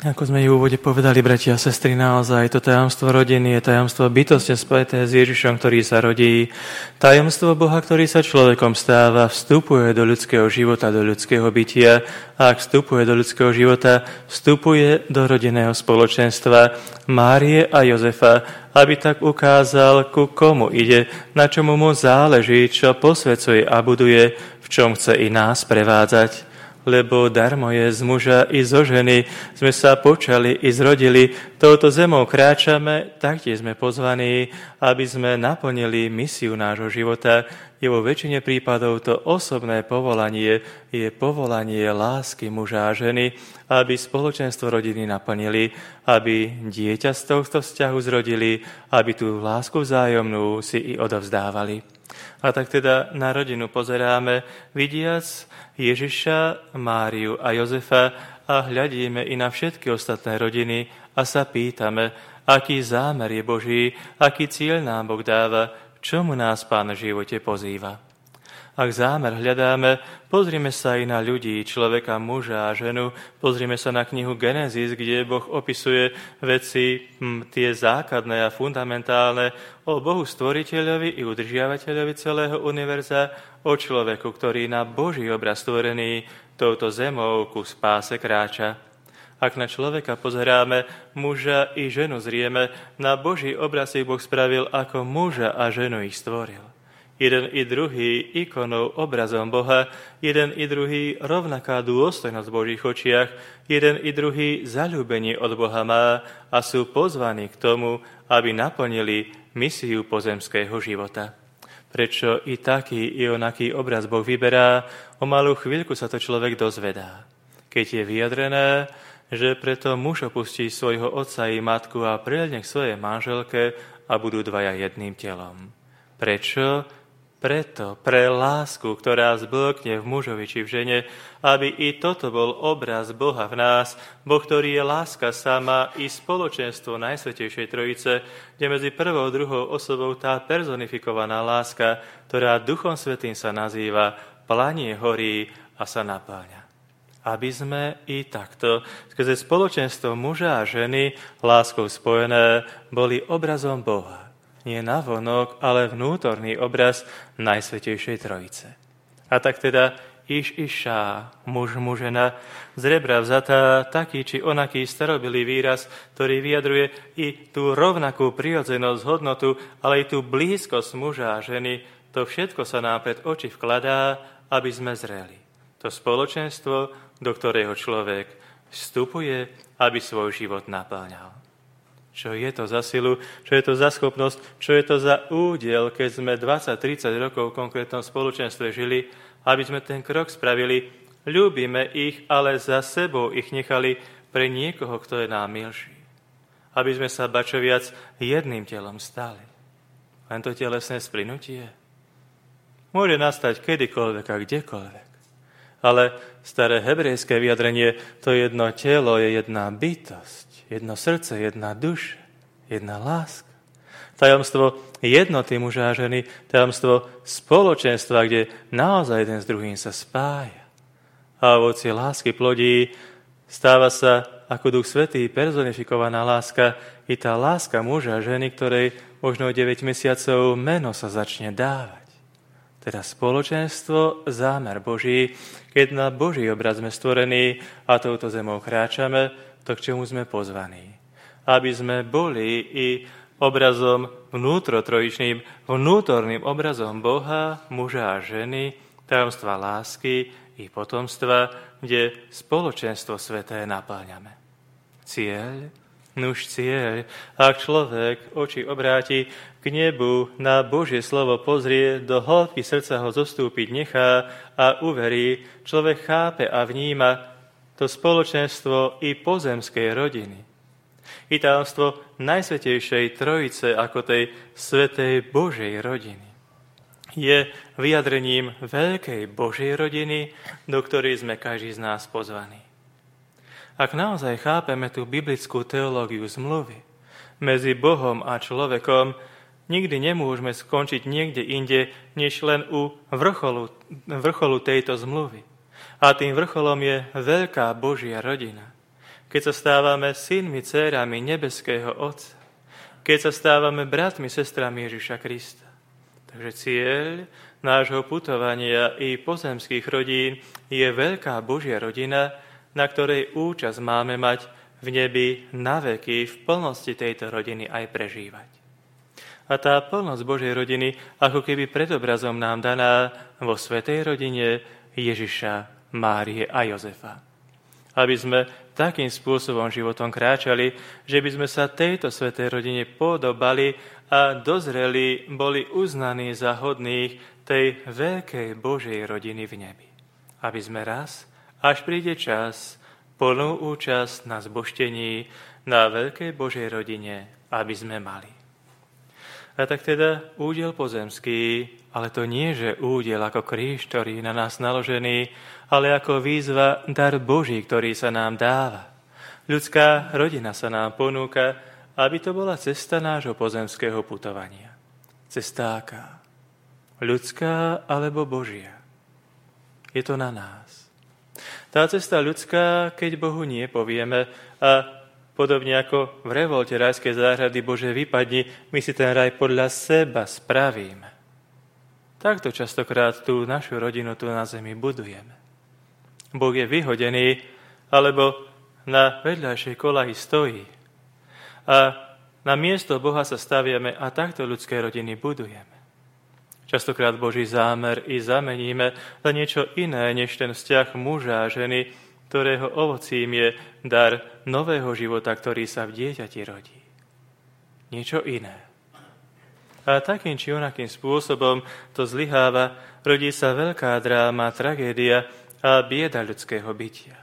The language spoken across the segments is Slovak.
Ako sme v úvode povedali, bratia a sestry, naozaj to tajomstvo rodiny je tajomstvo bytostne späté s Ježišom, ktorý sa rodí. Tajomstvo Boha, ktorý sa človekom stáva, vstupuje do ľudského života, do ľudského bytia. A ak vstupuje do ľudského života, vstupuje do rodinného spoločenstva Márie a Jozefa, aby tak ukázal, ku komu ide, na čomu mu záleží, čo posvecuje a buduje, v čom chce i nás prevádzať. Lebo darmo je z muža i zo ženy, sme sa počali i zrodili, touto zemou kráčame, taktiež sme pozvaní, aby sme naplnili misiu nášho života. Je vo väčšine prípadov to osobné povolanie, je povolanie lásky muža a ženy, aby spoločenstvo rodiny naplnili, aby dieťa z tohto vzťahu zrodili, aby tú lásku vzájomnú si i odovzdávali. A tak teda na rodinu pozeráme, vidiac Ježiša, Máriu a Jozefa a hľadíme i na všetky ostatné rodiny a sa pýtame, aký zámer je Boží, aký cieľ nám Boh dáva, čomu nás Pán v živote pozýva. Ak zámer hľadáme, pozrime sa i na ľudí, človeka, muža a ženu, pozrime sa na knihu Genesis, kde Boh opisuje veci, tie základné a fundamentálne o Bohu stvoriteľovi i udržiavateľovi celého univerza, o človeku, ktorý na Boží obraz stvorený touto zemou ku spáse kráča. Ak na človeka pozeráme, muža i ženu zrieme, na Boží obraz ich Boh spravil, ako muža a ženu ich stvoril. Jeden i druhý ikonou, obrazom Boha, jeden i druhý rovnaká dôstojnosť v Božích očiach, jeden i druhý zaľúbenie od Boha má a sú pozvaní k tomu, aby naplnili misiu pozemského života. Prečo i taký, i onaký obraz Boh vyberá, o malú chvíľku sa to človek dozvedá. Keď je vyjadrené, že preto muž opustí svojho otca i matku a prilne k svojej manželke a budú dvaja jedným telom. Prečo? Preto pre lásku, ktorá zblkne v mužovi či v žene, aby i toto bol obraz Boha v nás, Boh, ktorý je láska sama i spoločenstvo Najsvätejšej Trojice, kde medzi prvou a druhou osobou tá personifikovaná láska, ktorá Duchom Svätým sa nazýva, planie, horí a sa napĺňa. Aby sme i takto, skrze spoločenstvo muža a ženy, láskou spojené, boli obrazom Boha. Nie navonok, ale vnútorný obraz Najsvätejšej Trojice. A tak teda iša, muž, žena, z rebra vzatá, taký či onaký starobilý výraz, ktorý vyjadruje i tú rovnakú prirodzenosť, hodnotu, ale i tú blízkosť muža a ženy, to všetko sa nám pred oči vkladá, aby sme zreli. To spoločenstvo, do ktorého človek vstupuje, aby svoj život napĺňal. Čo je to za silu, čo je to za schopnosť, čo je to za údiel, keď sme 20-30 rokov v konkrétnom spoločenstve žili, aby sme ten krok spravili, ľúbime ich, ale za sebou ich nechali pre niekoho, kto je nám milší. Aby sme sa bačo viac jedným telom stali. Len to telesné splynutie môže nastať kedykoľvek a kdekoľvek. Ale staré hebrejské vyjadrenie, to jedno telo je jedna bytosť. Jedno srdce, jedna duša, jedna láska. Tajomstvo jednoty muža a ženy, tajomstvo spoločenstva, kde naozaj jeden s druhým sa spája. A ovocie lásky plodí, stáva sa ako Duch Svätý personifikovaná láska, i tá láska muža a ženy, ktorej možno 9 mesiacov meno sa začne dávať. Teda spoločenstvo, zámer Boží, keď na Boží obraz sme stvorení a touto zemou kráčame, to, k čomu sme pozvaní. Aby sme boli i obrazom vnútrotrojičným, vnútorným obrazom Boha, muža a ženy, tajomstva lásky i potomstva, kde spoločenstvo sväté napĺňame. Cieľ? Nuž cieľ. Ak človek oči obráti k nebu, na Božie slovo pozrie, do hĺbky srdca ho zostúpiť nechá a uverí, človek chápe a vníma to spoločenstvo i pozemskej rodiny. I tajomstvo Najsvätejšej Trojice ako tej svätej Božej rodiny. Je vyjadrením veľkej Božej rodiny, do ktorej sme každý z nás pozvaní. Ak naozaj chápeme tú biblickú teológiu zmluvy medzi Bohom a človekom, nikdy nemôžeme skončiť niekde inde, než len u vrcholu tejto zmluvy. A tým vrcholom je veľká Božia rodina. keď sa stávame synmi, dcérami nebeského Otca, keď sa stávame bratmi, sestrami Ježiša Krista. Takže cieľ nášho putovania i pozemských rodín je veľká Božia rodina, na ktorej účasť máme mať v nebi na veky, v plnosti tejto rodiny aj prežívať. A tá plnosť Božej rodiny ako keby predobrazom nám daná vo svätej rodine Ježiša, Márie a Jozefa. Aby sme takým spôsobom životom kráčali, že by sme sa tejto svätej rodine podobali a dozreli, boli uznaní za hodných tej veľkej Božej rodiny v nebi. Aby sme raz, až príde čas, plnú účasť na zbožtení na veľkej Božej rodine, aby sme mali. A tak teda údel pozemský, ale to nie, že údel ako kríž, ktorý je na nás naložený, ale ako výzva dar Boží, ktorý sa nám dáva. Ľudská rodina sa nám ponúka, aby to bola cesta nášho pozemského putovania. Cesta aká? Ľudská alebo Božia? Je to na nás. Tá cesta ľudská, keď Bohu nie povieme a podobne ako v revolte rajskej záhrady Bože vypadni, my si ten raj podľa seba spravíme. Takto častokrát tú našu rodinu tu na zemi budujeme. Boh je vyhodený, alebo na vedľajšej kolahi stojí. A na miesto Boha sa staviame a takto ľudské rodiny budujeme. Častokrát Boží zámer i zameníme za niečo iné, než ten vzťah muža a ženy, ktorého ovocím je dar nového života, ktorý sa v dieťati rodí. Niečo iné. A takým či onakým spôsobom to zlyháva, rodí sa veľká dráma, tragédia a bieda ľudského bytia.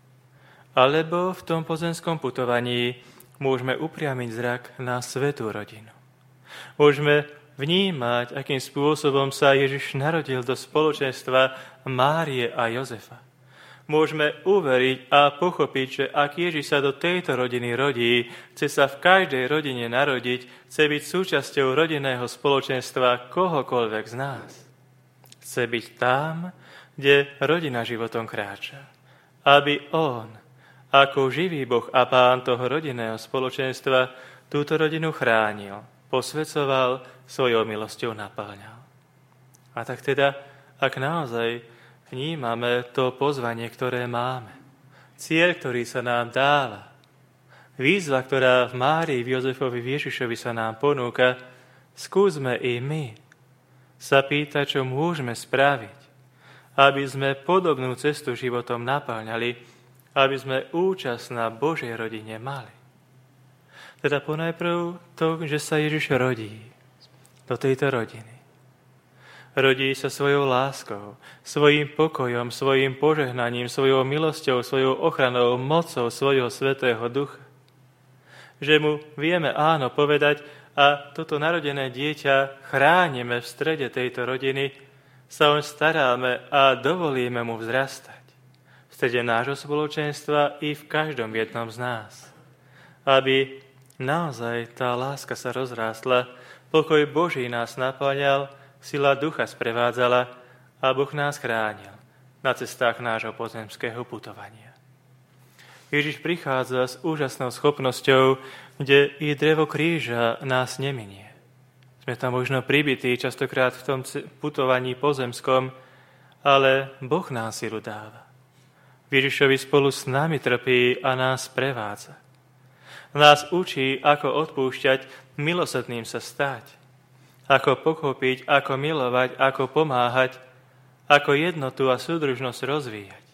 Alebo v tom pozemskom putovaní môžeme upriamiť zrak na svätú rodinu. Môžeme vnímať, akým spôsobom sa Ježiš narodil do spoločenstva Márie a Jozefa. Môžeme uveriť a pochopiť, že ak Ježiš sa do tejto rodiny rodí, chce sa v každej rodine narodiť, chce byť súčasťou rodinného spoločenstva kohokoľvek z nás. Chce byť tam, kde rodina životom kráča. Aby on, ako živý Boh a Pán toho rodinného spoločenstva, túto rodinu chránil, posväcoval, svojou milosťou napĺňal. A tak teda, ak naozaj vnímame to pozvanie, ktoré máme, cieľ, ktorý sa nám dáva, výzva, ktorá v Márii, v Jozefovi, v Ježišovi sa nám ponúka, skúsme i my sa pýtať, čo môžeme spraviť, aby sme podobnú cestu životom napĺňali, aby sme účasť na Božej rodine mali. Teda ponajprv to, že sa Ježiš rodí do tejto rodiny. Rodí sa svojou láskou, svojím pokojom, svojím požehnaním, svojou milosťou, svojou ochranou, mocou svojho Svätého Ducha. Že mu vieme áno povedať a toto narodené dieťa chránime v strede tejto rodiny, sa oň staráme a dovolíme mu vzrastať. V strede nášho spoločenstva i v každom jednom z nás. Aby naozaj tá láska sa rozrástla, pokoj Boží nás napĺňal, sila Ducha sprevádzala a Boh nás chránil na cestách nášho pozemského putovania. Ježiš prichádza s úžasnou schopnosťou, kde i drevo kríža nás neminie. Sme tam možno pribití častokrát v tom putovaní pozemskom, ale Boh nám silu dáva. Ježišovi spolu s nami trpí a nás prevádza. Nás učí, ako odpúšťať, milosrdným sa stať. Ako pochopiť, ako milovať, ako pomáhať, ako jednotu a súdružnosť rozvíjať.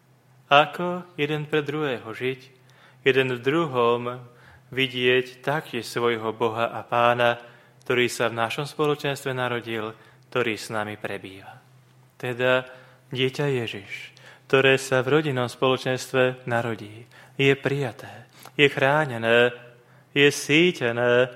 Ako jeden pre druhého žiť, jeden v druhom vidieť taktiež svojho Boha a Pána, ktorý sa v našom spoločenstve narodil, ktorý s nami prebýva. Teda dieťa Ježiš, ktoré sa v rodinnom spoločenstve narodí, je prijaté, je chránené, je sítené,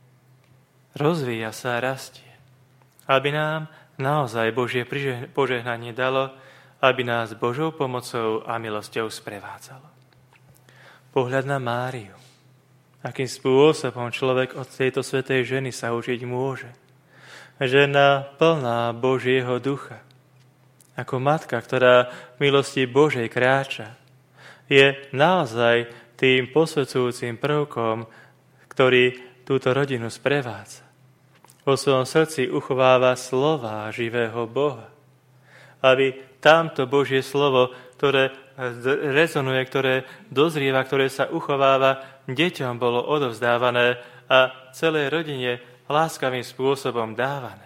rozvíja sa a rastie. Aby nám naozaj Božie požehnanie dalo, aby nás Božou pomocou a milosťou sprevádzalo. Pohľad na Máriu. Akým spôsobom človek od tejto svätej ženy sa učiť môže. Žena plná Božieho ducha. Ako matka, ktorá v milosti Božej kráča. Je naozaj tým posvedzujúcim prvkom, ktorý túto rodinu sprevádza. Vo svojom srdci uchováva slová živého Boha. Aby tamto Božie slovo, ktoré rezonuje, ktoré dozrieva, ktoré sa uchováva, deťom bolo odovzdávané a celej rodine láskavým spôsobom dávané.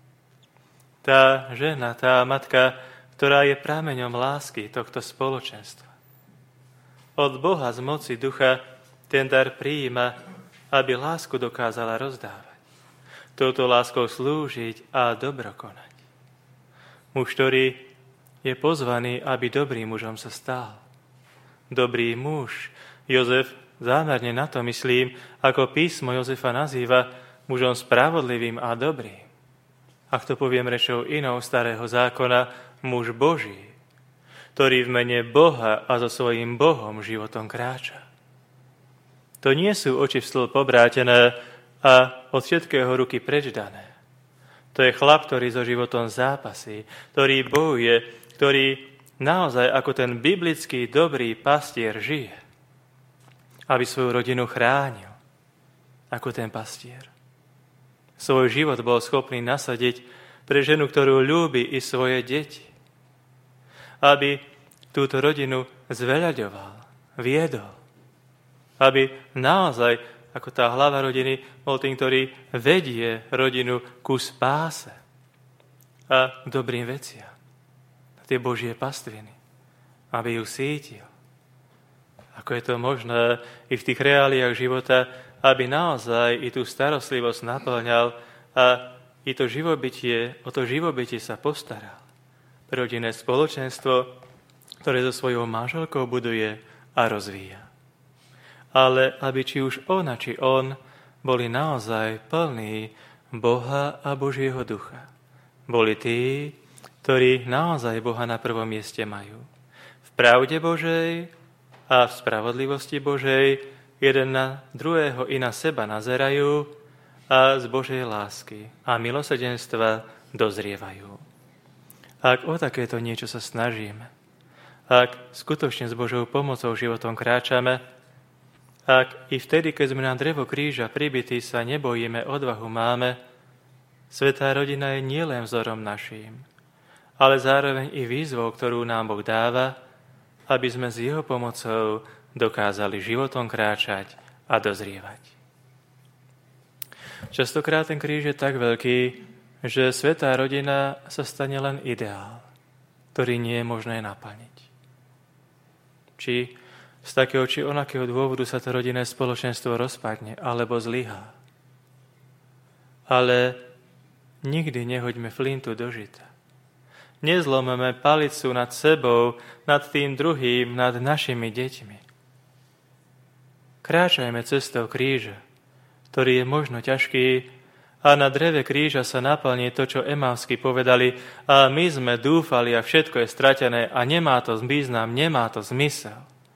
Tá žena, tá matka, ktorá je prameňom lásky tohto spoločenstva. Od Boha z moci ducha ten dar prijíma, aby lásku dokázala rozdávať. Touto láskou slúžiť a dobro konať. Muž, ktorý je pozvaný, aby dobrým mužom sa stal. Dobrý muž, Jozef, zámerne na to myslím, ako písmo Jozefa nazýva mužom spravodlivým a dobrým. Ak to poviem rečou inou starého zákona, muž Boží, ktorý v mene Boha a so svojím Bohom životom kráča. To nie sú oči v stĺp obrátené a od všetkého ruky preč dané. To je chlap, ktorý so životom zápasí, ktorý bojuje, ktorý naozaj ako ten biblický dobrý pastier žije, aby svoju rodinu chránil, ako ten pastier. Svoj život bol schopný nasadiť pre ženu, ktorú ľúbi, i svoje deti. Aby túto rodinu zveľaďoval, viedol. Aby naozaj, ako tá hlava rodiny, bol tým, ktorý vedie rodinu ku spáse a dobrým veciam. Tie Božie pastviny. Aby ju sítil. Ako je to možné i v tých reáliách života, aby naozaj i tú starostlivosť naplňal a i to živobytie, o to živobytie sa postaral. Rodinné spoločenstvo, ktoré so svojou manželkou buduje a rozvíja. Ale aby či už ona, či on boli naozaj plní Boha a Božieho ducha. Boli tí, ktorí naozaj Boha na prvom mieste majú. V pravde Božej a v spravodlivosti Božej jeden na druhého i na seba nazerajú a z Božej lásky a milosrdenstva dozrievajú. Ak o takéto niečo sa snažíme, ak skutočne s Božou pomocou životom kráčame, ak i vtedy, keď sme na drevo kríža pribití, sa nebojíme, odvahu máme, svätá rodina je nielen vzorom naším, ale zároveň i výzvou, ktorú nám Boh dáva, aby sme s jeho pomocou dokázali životom kráčať a dozrievať. Častokrát ten kríž je tak veľký, že svätá rodina sa stane len ideál, ktorý nie je možné naplniť. Či z takého či onakého dôvodu sa to rodinné spoločenstvo rozpadne alebo zlyhá. Ale nikdy nehoďme flintu do žita. Nezlomeme palicu nad sebou, nad tým druhým, nad našimi deťmi. Kráčajme cestou kríža, ktorý je možno ťažký, a na dreve kríža sa naplní to, čo Emavsky povedali, a my sme dúfali a všetko je stratené a nemá to význam, nemá to zmysel.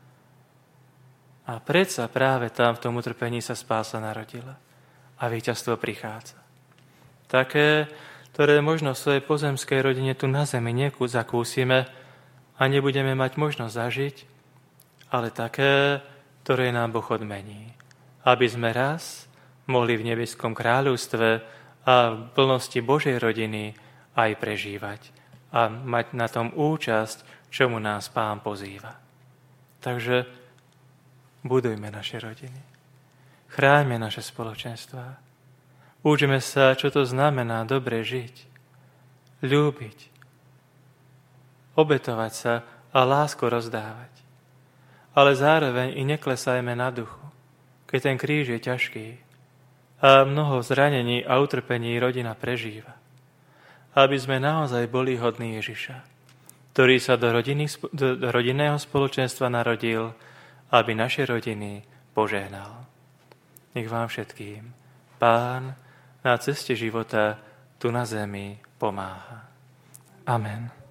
A predsa práve tam v tom utrpení sa spása narodila a víťazstvo prichádza. Také, ktoré možno v svojej pozemskej rodine tu na zemi zakúsime a nebudeme mať možnosť zažiť, ale také, ktoré nám Boh odmení, aby sme raz mohli v nebeskom kráľovstve a v plnosti Božej rodiny aj prežívať a mať na tom účasť, čomu nás Pán pozýva. Takže budujme naše rodiny. Chráňme naše spoločenstvá. Učme sa, čo to znamená dobre žiť, ľúbiť, obetovať sa a lásku rozdávať. Ale zároveň i neklesajme na duchu, keď ten kríž je ťažký a mnoho zranení a utrpení rodina prežíva. Aby sme naozaj boli hodní Ježiša, ktorý sa do rodinného spoločenstva narodil, aby naše rodiny požehnal. Nech vám všetkým Pán na ceste života tu na zemi pomáha. Amen.